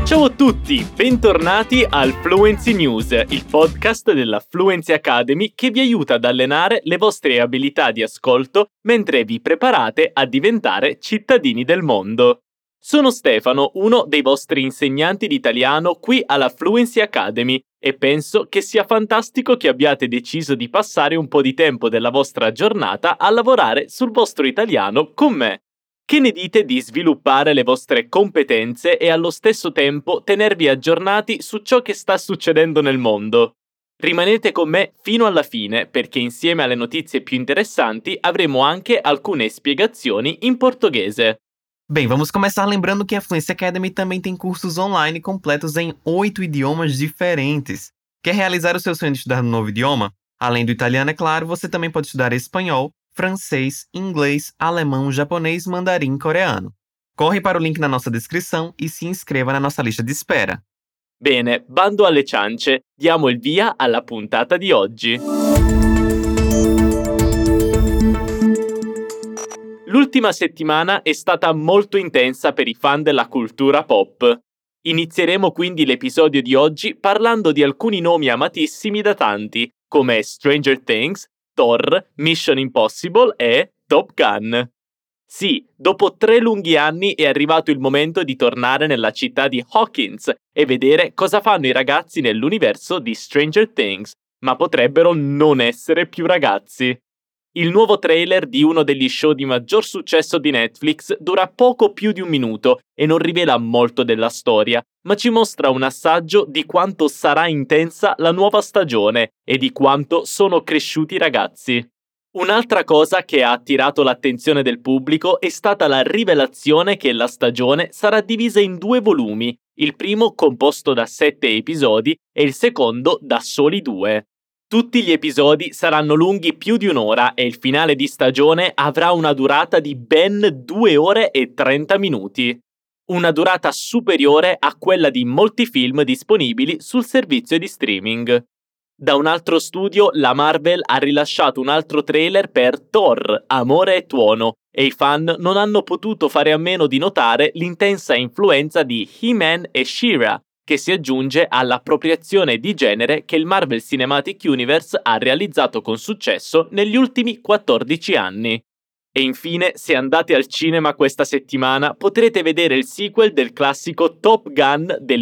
Ciao a tutti, bentornati al Fluency News, il podcast della Fluency Academy che vi aiuta ad allenare le vostre abilità di ascolto mentre vi preparate a diventare cittadini del mondo. Sono Stefano, uno dei vostri insegnanti di italiano qui alla Fluency Academy e penso che sia fantastico che abbiate deciso di passare un po' di tempo della vostra giornata a lavorare sul vostro italiano con me. Che ne dite di sviluppare le vostre competenze e allo stesso tempo tenervi aggiornati su ciò che sta succedendo nel mondo? Rimanete con me fino alla fine perché insieme alle notizie più interessanti avremo anche alcune spiegazioni in portoghese. Bem, vamos começar lembrando que a Fluency Academy também tem cursos online completos em 8 idiomas diferentes. Quer realizar o seu sonho de estudar um novo idioma? Além do italiano, é claro, você também pode estudar espanhol, francês, inglês, alemão, japonês, mandarim e coreano. Corre para o link na nossa descrição e se inscreva na nossa lista de espera. Bene, bando alle ciance, diamo il via alla puntata di oggi. L'ultima settimana è stata molto intensa per i fan della cultura pop. Inizieremo quindi l'episodio di oggi parlando di alcuni nomi amatissimi da tanti, come Stranger Things, Thor, Mission Impossible e Top Gun. Sì, dopo 3 lunghi anni è arrivato il momento di tornare nella città di Hawkins e vedere cosa fanno i ragazzi nell'universo di Stranger Things, ma potrebbero non essere più ragazzi. Il nuovo trailer di uno degli show di maggior successo di Netflix dura poco più di un minuto e non rivela molto della storia, ma ci mostra un assaggio di quanto sarà intensa la nuova stagione e di quanto sono cresciuti i ragazzi. Un'altra cosa che ha attirato l'attenzione del pubblico è stata la rivelazione che la stagione sarà divisa in 2 volumi, il primo composto da 7 episodi e il secondo da soli 2. Tutti gli episodi saranno lunghi più di un'ora e il finale di stagione avrà una durata di ben 2 ore e 30 minuti. Una durata superiore a quella di molti film disponibili sul servizio di streaming. Da un altro studio, la Marvel ha rilasciato un altro trailer per Thor, Amore e Tuono, e i fan non hanno potuto fare a meno di notare l'intensa influenza di He-Man e She-Ra, che si aggiunge all'appropriazione di genere che il Marvel Cinematic Universe ha realizzato con successo negli ultimi 14 anni. E infine, se andate al cinema questa settimana, potrete vedere il sequel del classico Top Gun del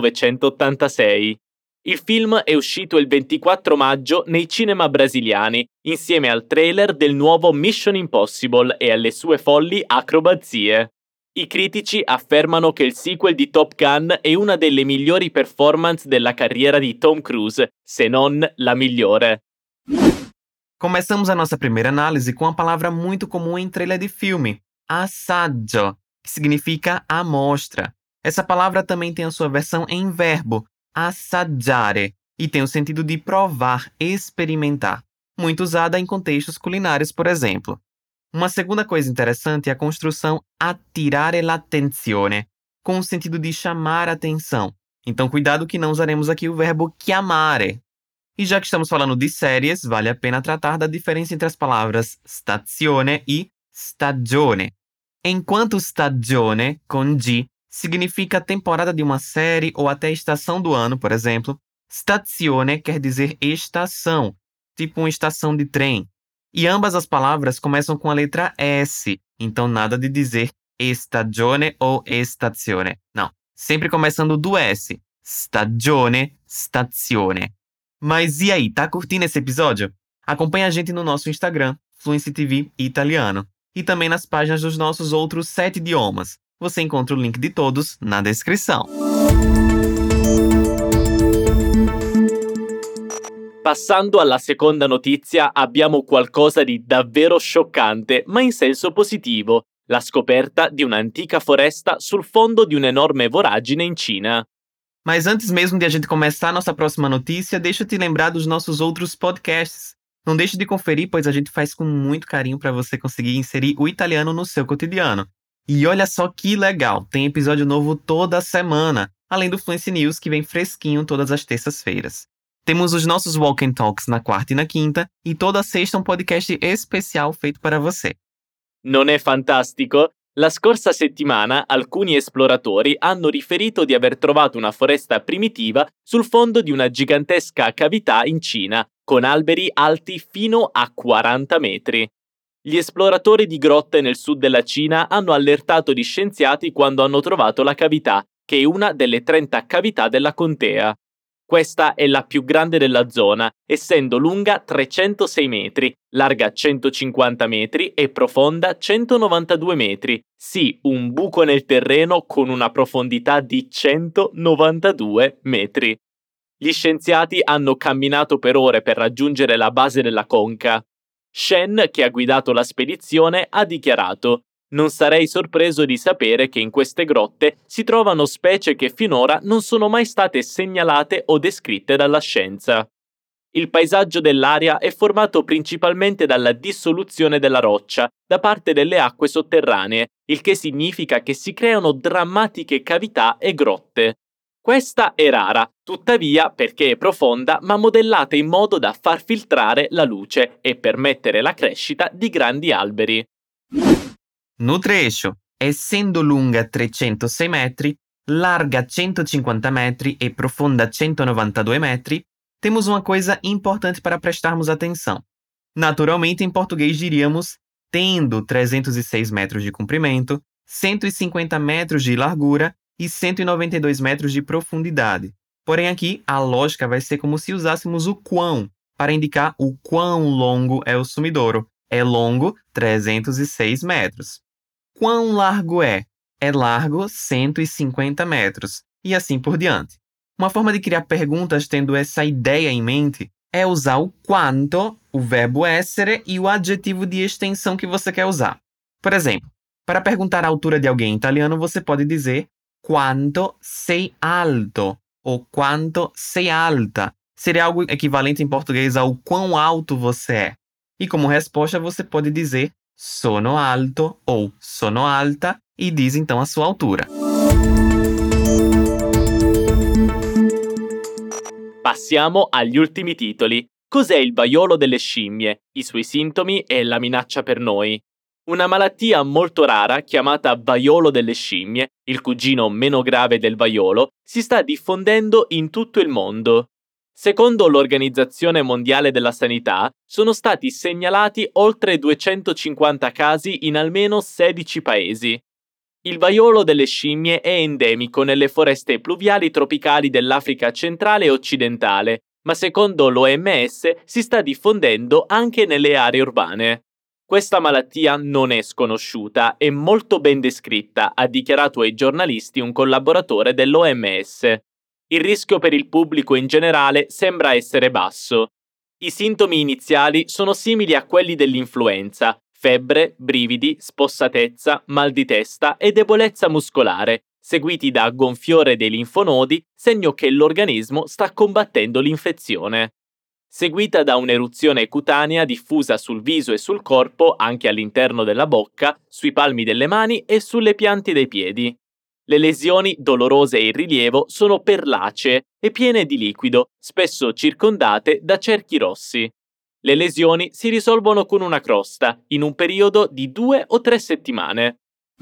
1986. Il film è uscito il 24 maggio nei cinema brasiliani, insieme al trailer del nuovo Mission Impossible e alle sue folli acrobazie. I critici affermano che il sequel di Top Gun è una delle migliori performance della carriera di Tom Cruise, se non la migliore. Começamos a nossa primeira análise com uma palavra muito comum em trailer de filme, assaggio, que significa amostra. Essa palavra também tem a sua versão em verbo, assaggiare, e tem o sentido de provar, experimentar, muito usada em contextos culinários, por exemplo. Uma segunda coisa interessante é a construção attirare l'attenzione, com o sentido de chamar a atenção. Então, cuidado que não usaremos aqui o verbo chiamare. E já que estamos falando de séries, vale a pena tratar da diferença entre as palavras stazione e stagione. Enquanto stagione, com G, significa temporada de uma série ou até estação do ano, por exemplo, stazione quer dizer estação, tipo uma estação de trem. E ambas as palavras começam com a letra S, então nada de dizer stagione ou stazione. Não, sempre começando do S. Stagione, stazione. Mas e aí, tá curtindo esse episódio? Acompanhe a gente no nosso Instagram, Fluency TV Italiano, e também nas páginas dos nossos outros 7 idiomas. Você encontra o link de todos na descrição. Passando alla seconda notizia, abbiamo qualcosa di davvero scioccante, ma in senso positivo, la scoperta di un'antica foresta sul fondo di un'enorme voragine in Cina. Mas antes mesmo de a gente começar a nossa próxima notícia, deixa eu te lembrar dos nossos outros podcasts. Não deixe de conferir, pois a gente faz com muito carinho para você conseguir inserir o italiano no seu cotidiano. E olha só que legal, tem episódio novo toda semana, além do Fluency News que vem fresquinho todas as terças-feiras. Temos os nossos Walk and Talks na quarta e na quinta, e toda sexta um podcast especial feito para você. Non è fantastico? La scorsa settimana alcuni esploratori hanno riferito di aver trovato una foresta primitiva sul fondo di una gigantesca cavità in Cina, con alberi alti fino a 40 metri. Gli esploratori di grotte nel sud della Cina hanno allertato gli scienziati quando hanno trovato la cavità, che è una delle 30 cavità della contea. Questa è la più grande della zona, essendo lunga 306 metri, larga 150 metri e profonda 192 metri. Sì, un buco nel terreno con una profondità di 192 metri. Gli scienziati hanno camminato per ore per raggiungere la base della conca. Shen, che ha guidato la spedizione, ha dichiarato: "Non sarei sorpreso di sapere che in queste grotte si trovano specie che finora non sono mai state segnalate o descritte dalla scienza." Il paesaggio dell'area è formato principalmente dalla dissoluzione della roccia da parte delle acque sotterranee, il che significa che si creano drammatiche cavità e grotte. Questa è rara, tuttavia, perché è profonda ma modellata in modo da far filtrare la luce e permettere la crescita di grandi alberi. No trecho, essendo lunga 306 metri, larga 150 metri e profonda 192 metri, temos uma coisa importante para prestarmos atenção. Naturalmente, em português diríamos tendo 306 metros de comprimento, 150 metros de largura e 192 metros de profundidade. Porém, aqui a lógica vai ser como se usássemos o quão para indicar o quão longo é o sumidouro. É longo 306 metros. Quão largo é? É largo 150 metros. E assim por diante. Uma forma de criar perguntas tendo essa ideia em mente é usar o quanto, o verbo essere e o adjetivo de extensão que você quer usar. Por exemplo, para perguntar a altura de alguém em italiano, você pode dizer quanto sei alto ou quanto sei alta. Seria algo equivalente em português ao quão alto você é. E como resposta, você pode dizer sono alto ou sono alta e diz então a sua altura. Passiamo agli ultimi titoli. Cos'è il vaiolo delle scimmie, i suoi sintomi e la minaccia per noi? Una malattia molto rara, chiamata vaiolo delle scimmie, il cugino meno grave del vaiolo, si sta diffondendo in tutto il mondo. Secondo l'Organizzazione Mondiale della Sanità, sono stati segnalati oltre 250 casi in almeno 16 paesi. Il vaiolo delle scimmie è endemico nelle foreste pluviali tropicali dell'Africa centrale e occidentale, ma secondo l'OMS si sta diffondendo anche nelle aree urbane. Questa malattia non è sconosciuta, è molto ben descritta, ha dichiarato ai giornalisti un collaboratore dell'OMS. Il rischio per il pubblico in generale sembra essere basso. I sintomi iniziali sono simili a quelli dell'influenza: febbre, brividi, spossatezza, mal di testa e debolezza muscolare, seguiti da gonfiore dei linfonodi, segno che l'organismo sta combattendo l'infezione. Seguita da un'eruzione cutanea diffusa sul viso e sul corpo, anche all'interno della bocca, sui palmi delle mani e sulle piante dei piedi. Le lesioni, dolorose e in rilievo, sono perlacee e piene di liquido, spesso circondate da cerchi rossi. Le lesioni si risolvono con una crosta, in un periodo di 2 o 3 settimane.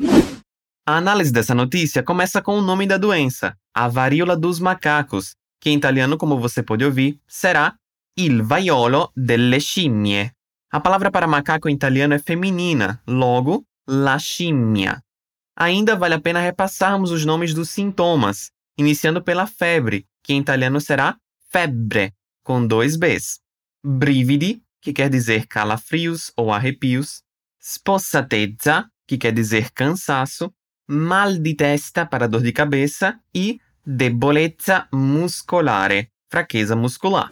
A análise dessa notícia começa com o nome da doença, a varíola dos macacos, que em italiano, como você pode ouvir, será il vaiolo delle scimmie. A palavra para macaco em italiano é feminina, logo, la scimmia. Ainda vale a pena repassarmos os nomes dos sintomas, iniciando pela febre, que em italiano será febbre, com 2 Bs. Brividi, que quer dizer calafrios ou arrepios. Spossatezza, que quer dizer cansaço. Mal di testa, para dor de cabeça. E debolezza muscolare, fraqueza muscular.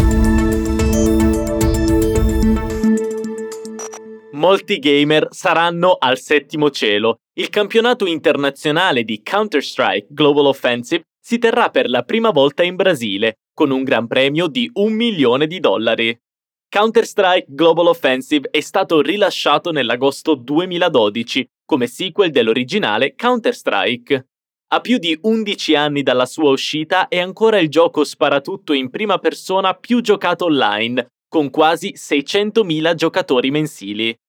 Molti gamer saranno al settimo cielo. Il campionato internazionale di Counter-Strike Global Offensive si terrà per la prima volta in Brasile, con un gran premio di $1 milione. Counter-Strike Global Offensive è stato rilasciato nell'agosto 2012 come sequel dell'originale Counter-Strike. A più di 11 anni dalla sua uscita è ancora il gioco sparatutto in prima persona più giocato online, con quasi 600.000 giocatori mensili.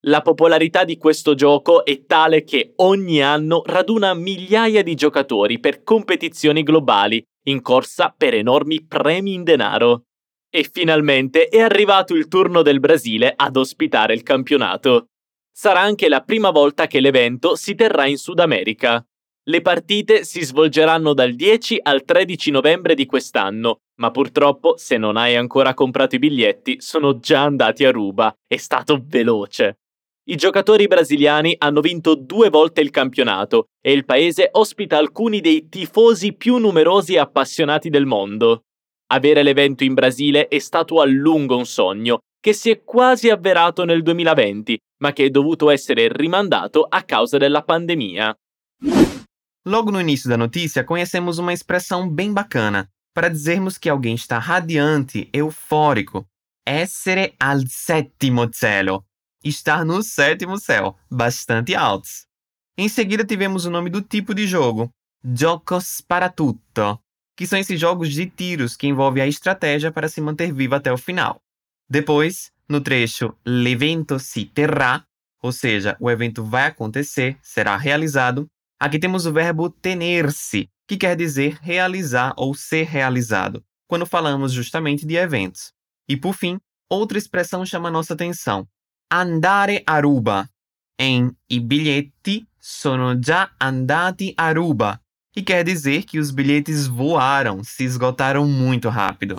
La popolarità di questo gioco è tale che ogni anno raduna migliaia di giocatori per competizioni globali, in corsa per enormi premi in denaro. E finalmente è arrivato il turno del Brasile ad ospitare il campionato. Sarà anche la prima volta che l'evento si terrà in Sud America. Le partite si svolgeranno dal 10 al 13 novembre di quest'anno, ma purtroppo, se non hai ancora comprato i biglietti, sono già andati a ruba. È stato veloce. I giocatori brasiliani hanno vinto 2 volte il campionato e il paese ospita alcuni dei tifosi più numerosi e appassionati del mondo. Avere l'evento in Brasile è stato a lungo un sogno, che si è quasi avverato nel 2020, ma che è dovuto essere rimandato a causa della pandemia. Logo no início da notícia, conhecemos uma expressão bem bacana para dizermos que alguém está radiante, eufórico. Essere al settimo cielo. Estar no sétimo céu, bastante altos. Em seguida tivemos o nome do tipo de jogo, Gioco Sparatutto, que são esses jogos de tiros que envolvem a estratégia para se manter vivo até o final. Depois, no trecho L'evento si terrà, ou seja, o evento vai acontecer, será realizado, aqui temos o verbo tener-se, que quer dizer realizar ou ser realizado, quando falamos justamente de eventos. E por fim, outra expressão chama nossa atenção, andare a ruba. I biglietti sono già andati a ruba, e quer dizer que os bilhetes voaram, se esgotaram muito rápido.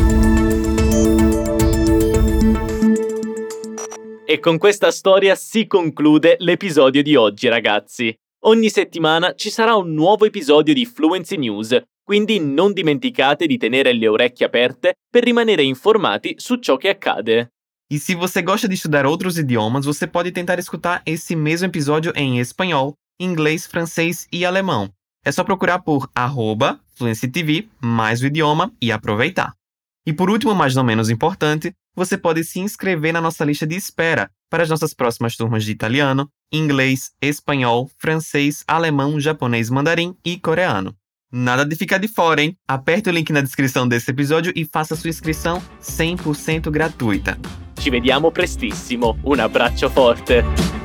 E con questa storia si conclude l'episodio di oggi, ragazzi. Ogni settimana ci sarà un nuovo episodio di Fluency News, quindi non dimenticate di tenere le orecchie aperte per rimanere informati su ciò che accade. E se você gosta de estudar outros idiomas, você pode tentar escutar esse mesmo episódio em espanhol, inglês, francês e alemão. É só procurar por @FluencyTV, mais o idioma e aproveitar. E por último, mas não menos importante, você pode se inscrever na nossa lista de espera para as nossas próximas turmas de italiano, inglês, espanhol, francês, alemão, japonês, mandarim e coreano. Nada de ficar de fora, hein? Aperte o link na descrição desse episódio e faça sua inscrição 100% gratuita. Ci vediamo prestissimo, un abbraccio forte!